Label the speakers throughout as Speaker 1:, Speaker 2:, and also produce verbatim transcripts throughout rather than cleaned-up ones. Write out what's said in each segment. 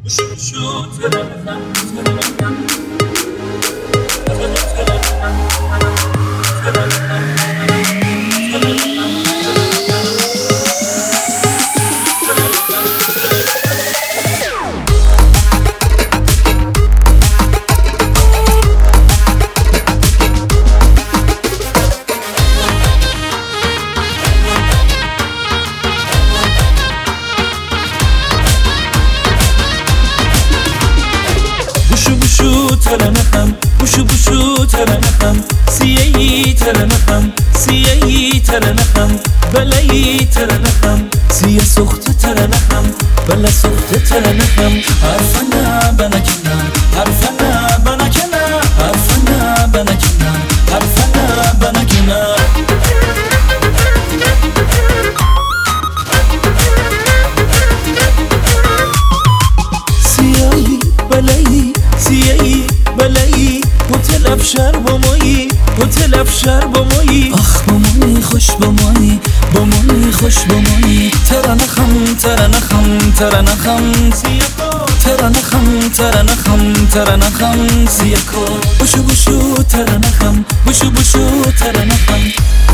Speaker 1: ترنخم بوشو بوشو ترنخم سیایی ترنخم سیایی ترنخم بلایی ترنخم سیه سخت ترنخم بلا سخت ترنخم حرفنا بنکنه حرفنا بنکنه حرفنا بنکنه حرفنا بنکنه سیایی بلایی سیایی بلایی هتل افشار با مایی هتل افشار با مایی آخ با مایی خوش با مایی با مایی خوش با مایی ترنخم ترنخم ترنخم سیاکو ترنخم ترنخم ترنخم سیاکو بوشو بوشو ترنخم بوشو بوشو ترنخم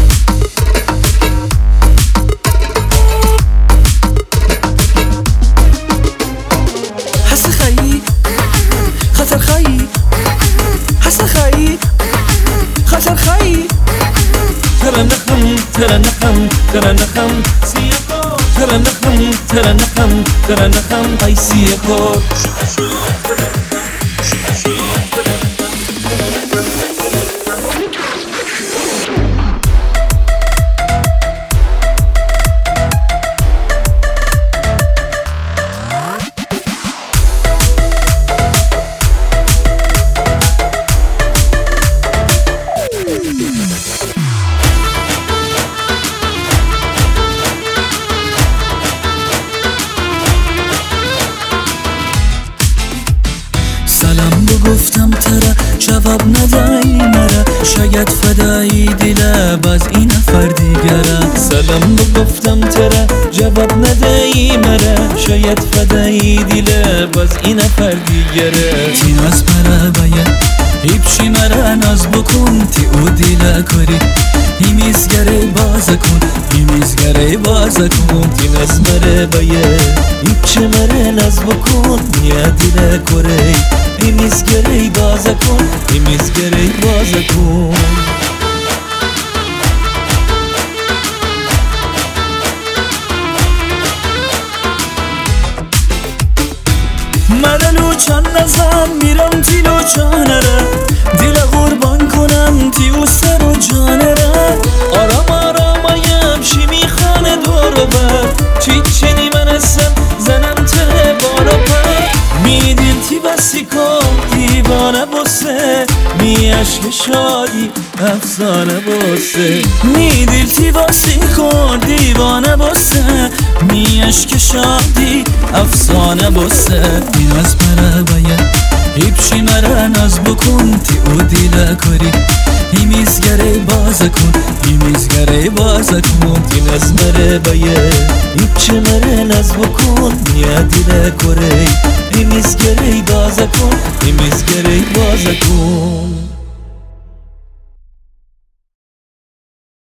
Speaker 1: حس خیی خطر خیی حس خیی خطر خیی ترنخم ترنخم ترنخم سیاکو ترنخم ترنخم ترنخم ای سیاکو سلام بگفتم ترا جواب ندایی مرا شاید فدایی دل باز این نفر دیگره سلام بگفتم ترا جواب ندایی مرا شاید فدایی دل باز این نفر دیگره تی ناز مرا باید ایپشی مرا ناز بکن تی او دیل کاری ایمیزگره باز کن ایمیزگره باز کن تی ناز مرا باید ایپشی مرا ناز بکن نیا دیل کاری ایمیزگره باز کن ایمیزگره باز کن مرا لوچان نزن میرم تی لوچانه را دیل قربان کنم تی او سر و جانه را آرام آرام آیم شی میخانه دور و بر چی چنی من هستم زنم ته بارا پر میدیل تی بسی کن دیوانه بسه می عشق شادی افسانه بسه میدیل تی بسی کن دیوانه بسه می عشق شادی افسانه بسه این از مرا باید ایپشی مرا ناز بکن تی او دیل کاری ایمیزگره باز کن ایمیزگره باز کن این از مرا باید ایپشی مرا ناز بکن نیا دیل کاری ایمیزگره باز کن ایمیزگره باز کن